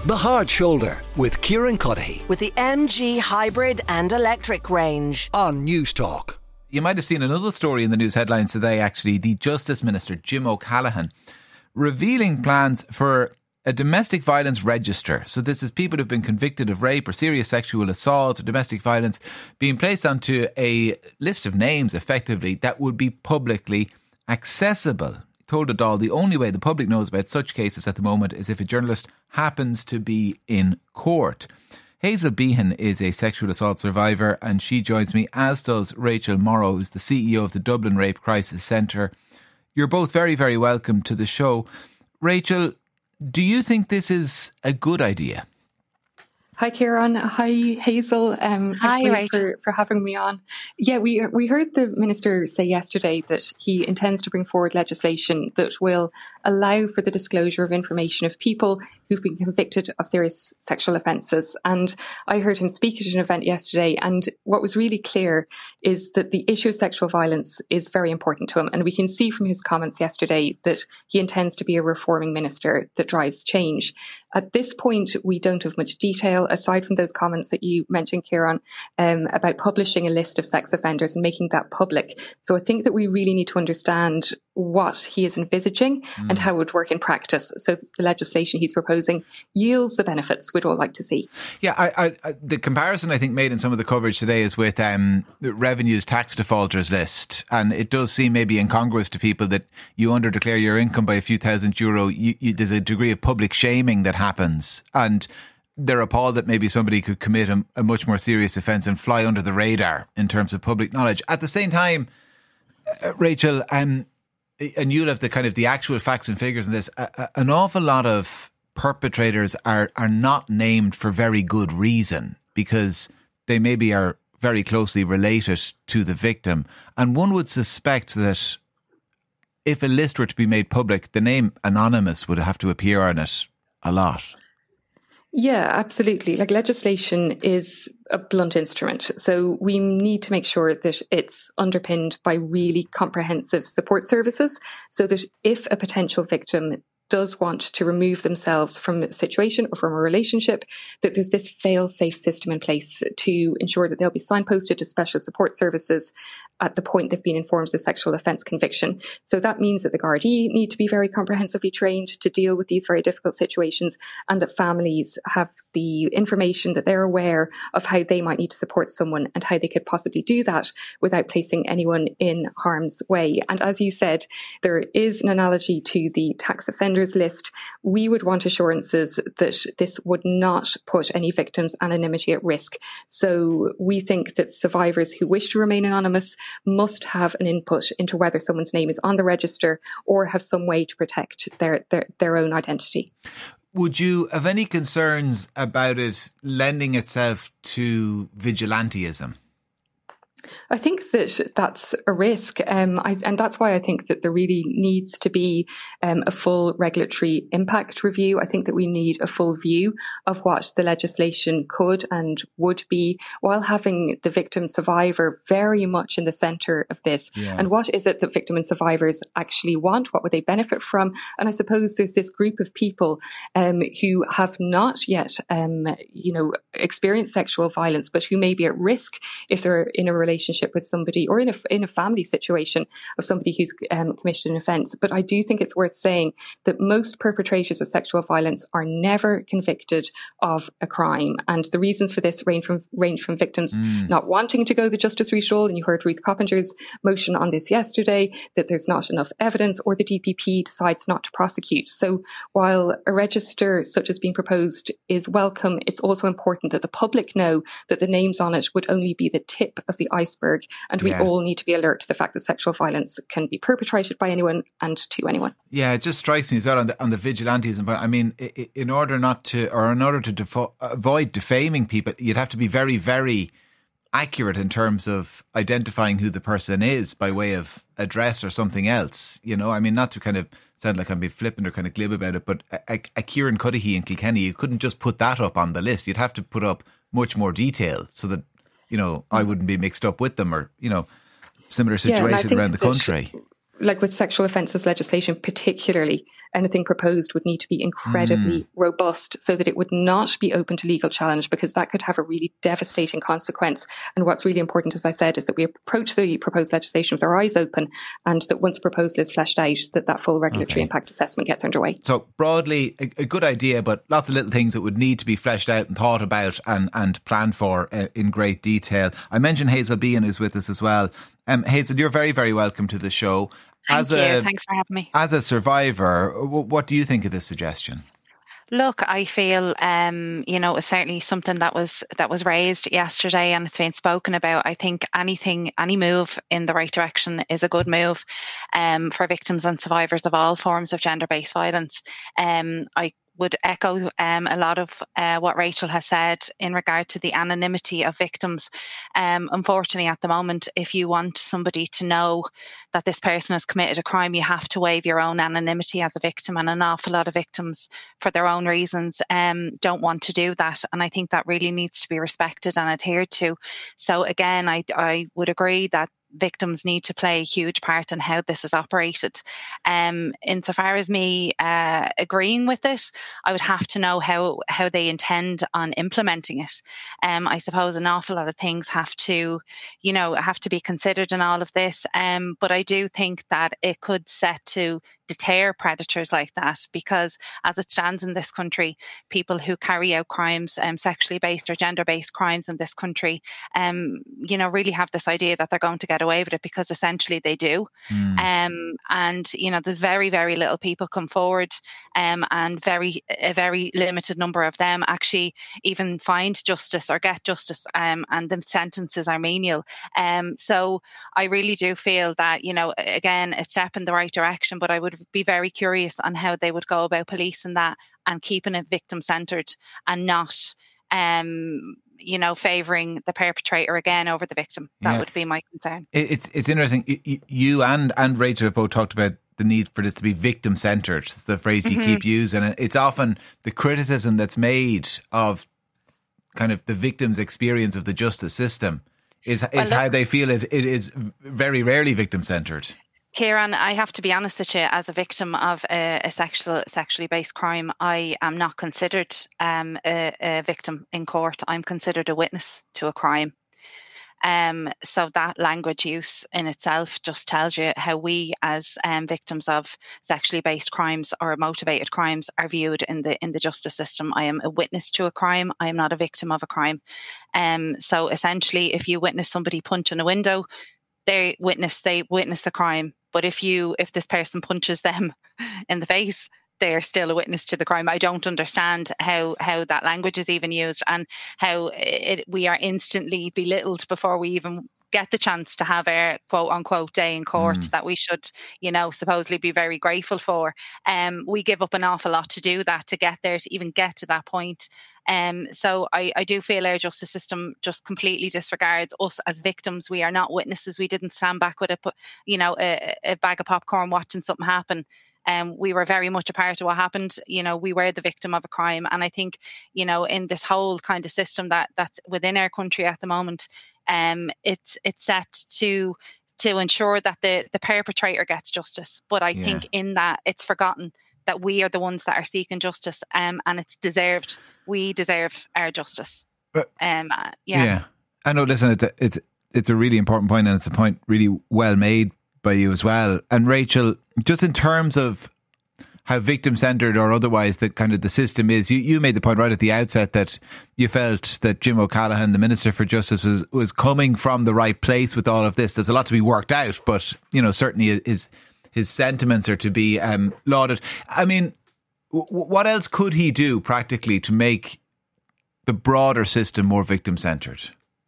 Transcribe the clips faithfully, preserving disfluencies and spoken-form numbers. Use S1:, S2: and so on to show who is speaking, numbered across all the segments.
S1: The Hard Shoulder with Kieran Cuddihy.
S2: With the M G hybrid and electric range.
S1: On News Talk.
S3: You might have seen another story in the news headlines today, actually. The Justice Minister, Jim O'Callaghan, revealing plans for a domestic violence register. So this is people who've been convicted of rape or serious sexual assault or domestic violence being placed onto a list of names, effectively, that would be publicly accessible. Told it all, the only way the public knows about such cases at the moment is if a journalist happens to be in court. Hazel Behan is a sexual assault survivor, and she joins me, as does Rachel Morrow, who's the C E O of the Dublin Rape Crisis Centre. You're both very, very welcome to the show. Rachel, do you think this is a good idea?
S4: Hi, Kieran. Hi, Hazel. Um,
S5: Hi,
S4: thanks
S5: Rachel.
S4: for, for having me on. Yeah, we we heard the Minister say yesterday that he intends to bring forward legislation that will allow for the disclosure of information of people who've been convicted of serious sexual offences. And I heard him speak at an event yesterday, and what was really clear is that the issue of sexual violence is very important to him. And we can see from his comments yesterday that he intends to be a reforming minister that drives change. At this point, we don't have much detail, aside from those comments that you mentioned, Kieran, um, about publishing a list of sex offenders and making that public. So I think that we really need to understand what he is envisaging mm. and how it would work in practice, so that the legislation he's proposing yields the benefits we'd all like to see.
S3: Yeah, I, I, I, the comparison I think made in some of the coverage today is with um, the Revenue's tax defaulters list, and it does seem maybe incongruous to people that you underdeclare your income by a few thousand euro. You, you, there's a degree of public shaming that happens, and they're appalled that maybe somebody could commit a, a much more serious offence and fly under the radar in terms of public knowledge. At the same time, uh, Rachel, um, and you'll have the kind of the actual facts and figures in this, a, a, an awful lot of perpetrators are, are not named for very good reason, because they maybe are very closely related to the victim. And one would suspect that if a list were to be made public, the name anonymous would have to appear on it a lot.
S4: Yeah, absolutely. Like, legislation is a blunt instrument. So we need to make sure that it's underpinned by really comprehensive support services, so that if a potential victim does want to remove themselves from a situation or from a relationship, that there's this fail-safe system in place to ensure that they'll be signposted to special support services at the point they've been informed of the sexual offence conviction. So that means that the Gardaí need to be very comprehensively trained to deal with these very difficult situations, and that families have the information, that they're aware of how they might need to support someone and how they could possibly do that without placing anyone in harm's way. And as you said, there is an analogy to the tax offenders list. We would want assurances that this would not put any victims' anonymity at risk. So we think that survivors who wish to remain anonymous must have an input into whether someone's name is on the register or have some way to protect their, their, their own identity.
S3: Would you have any concerns about it lending itself to vigilantism?
S4: I think that that's a risk, um, I, and that's why I think that there really needs to be um, a full regulatory impact review. I think that we need a full view of what the legislation could and would be, while having the victim survivor very much in the centre of this. Yeah. And what is it that victim and survivors actually want? What would they benefit from? And I suppose there's this group of people um, who have not yet, um, you know, experienced sexual violence, but who may be at risk if they're in a relationship relationship with somebody, or in a, in a family situation of somebody who's um, committed an offence. But I do think it's worth saying that most perpetrators of sexual violence are never convicted of a crime. And the reasons for this range from range from victims mm. not wanting to go the justice route at all, and you heard Ruth Coppinger's motion on this yesterday, that there's not enough evidence, or the D P P decides not to prosecute. So while a register such as being proposed is welcome, it's also important that the public know that the names on it would only be the tip of the iceberg, and we yeah. all need to be alert to the fact that sexual violence can be perpetrated by anyone and to anyone.
S3: Yeah, it just strikes me as well on the on the vigilantism. But I mean, in order not to, or in order to defo- avoid defaming people, you'd have to be very, very accurate in terms of identifying who the person is by way of address or something else. You know, I mean, not to kind of sound like I'm being flippant or kind of glib about it, but a, a Kieran Cuddihy in Kilkenny, you couldn't just put that up on the list. You'd have to put up much more detail so that, you know, I wouldn't be mixed up with them, or, you know, similar situations yeah, around the country.
S4: like with sexual offences legislation, particularly, anything proposed would need to be incredibly mm. robust so that it would not be open to legal challenge, because that could have a really devastating consequence. And what's really important, as I said, is that we approach the proposed legislation with our eyes open, and that once a proposal is fleshed out, that that full regulatory okay. impact assessment gets underway.
S3: So broadly, a, a good idea, but lots of little things that would need to be fleshed out and thought about and, and planned for uh, in great detail. I mentioned Hazel Behan is with us as well. Um, Hazel, you're very, very welcome to the show.
S5: Thank
S3: as
S5: you.
S3: A,
S5: Thanks for having me.
S3: As a survivor, w- what do you think of this suggestion?
S5: Look, I feel, um, you know, it was certainly something that was that was raised yesterday and it's been spoken about. I think anything, any move in the right direction is a good move um, for victims and survivors of all forms of gender-based violence. Um, I would echo um, a lot of uh, what Rachel has said in regard to the anonymity of victims. Um, unfortunately, at the moment, if you want somebody to know that this person has committed a crime, you have to waive your own anonymity as a victim. And an awful lot of victims, for their own reasons, um, don't want to do that. And I think that really needs to be respected and adhered to. So again, I, I would agree that victims need to play a huge part in how this is operated. Um, insofar as me uh, agreeing with it, I would have to know how how they intend on implementing it. Um, I suppose an awful lot of things have to, you know, have to be considered in all of this. Um, but I do think that it could set to deter predators like that, because as it stands in this country, people who carry out crimes, um, sexually based or gender based crimes in this country, um, you know, really have this idea that they're going to get away with it, because essentially they do. Mm. Um, and, you know, there's very, very little people come forward, um, and very, a very limited number of them actually even find justice or get justice, um, and the sentences are menial. Um, so I really do feel that, you know, again, a step in the right direction, but I would be very curious on how they would go about policing that and keeping it victim-centred and not, um, you know, favouring the perpetrator again over the victim. That yeah. would be my concern.
S3: It's it's interesting. You and, and Rachel have both talked about the need for this to be victim-centred. It's the phrase you mm-hmm. keep using. And it's often the criticism that's made of kind of the victim's experience of the justice system is, is well, look, how they feel it. It is very rarely victim-centred.
S5: Kieran, I have to be honest with you, as a victim of a, a sexual, sexually based crime, I am not considered um, a, a victim in court. I'm considered a witness to a crime. Um, so that language use in itself just tells you how we as um, victims of sexually based crimes or motivated crimes are viewed in the in the justice system. I am a witness to a crime. I am not a victim of a crime. Um, so essentially, if you witness somebody punching a window, they witness they witness the crime. But if you if this person punches them in the face, they are still a witness to the crime. I don't understand how how that language is even used, and how it, we are instantly belittled before we even get the chance to have a quote unquote day in court mm. that we should, you know, supposedly be very grateful for. Um, we give up an awful lot to do that, to get there, to even get to that point. Um, so I, I do feel our justice system just completely disregards us as victims. We are not witnesses. We didn't stand back with a, you know, a, a bag of popcorn watching something happen. Um, we were very much a part of what happened. You know, we were the victim of a crime. And I think, you know, in this whole kind of system that that's within our country at the moment, um, it's it's set to to ensure that the, the perpetrator gets justice. But I yeah. think in that it's forgotten that we are the ones that are seeking justice, um, and it's deserved. We deserve our justice. But, um, uh, yeah. yeah.
S3: I know, listen, it's a, it's, it's a really important point, and it's a point really well made by you as well. And Rachel, just in terms of how victim-centred or otherwise the kind of the system is, you, you made the point right at the outset that you felt that Jim O'Callaghan, the Minister for Justice, was, was coming from the right place with all of this. There's a lot to be worked out, but, you know, certainly his, his sentiments are to be um, lauded. I mean, w- what else could he do practically to make the broader system more victim-centred?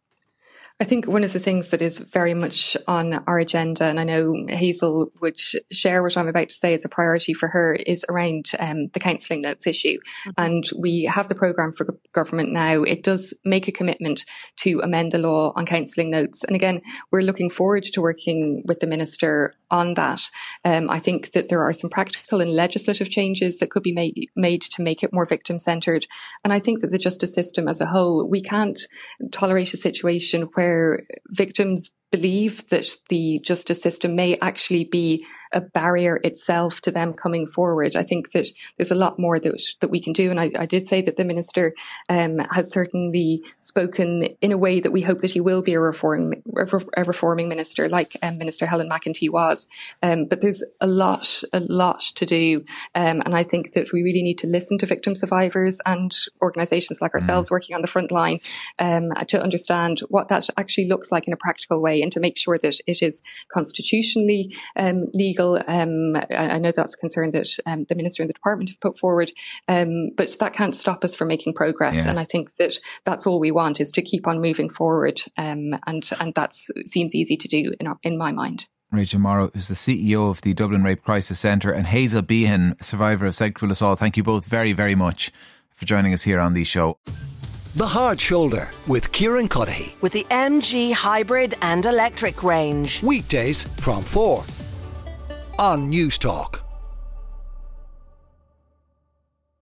S4: I think one of the things that is very much on our agenda, and I know Hazel would sh- share what I'm about to say as a priority for her, is around um, the counselling notes issue. Mm-hmm. And we have the programme for g- government now. It does make a commitment to amend the law on counselling notes. And again, we're looking forward to working with the Minister on that. Um, I think that there are some practical and legislative changes that could be made, made to make it more victim-centred. And I think that the justice system as a whole, we can't tolerate a situation where where victims believe that the justice system may actually be a barrier itself to them coming forward. I think that there's a lot more that that we can do. And I, I did say that the Minister um, has certainly spoken in a way that we hope that he will be a, reform, a reforming Minister, like um, Minister Helen McEntee was. Um, but there's a lot, a lot to do. Um, and I think that we really need to listen to victim survivors and organisations like ourselves working on the front line um, to understand what that actually looks like in a practical way, and to make sure that it is constitutionally um, legal. Um, I, I know that's a concern that um, the Minister and the Department have put forward, um, but that can't stop us from making progress. Yeah. And I think that that's all we want, is to keep on moving forward, um, and and that seems easy to do in, our, in my mind.
S3: Rachel Morrow is the C E O of the Dublin Rape Crisis Centre, and Hazel Behan, survivor of sexual assault. Thank you both very, very much for joining us here on the show.
S1: The Hard Shoulder with Kieran Cuddihy.
S2: With the M G hybrid and electric range.
S1: Weekdays from four on News Talk.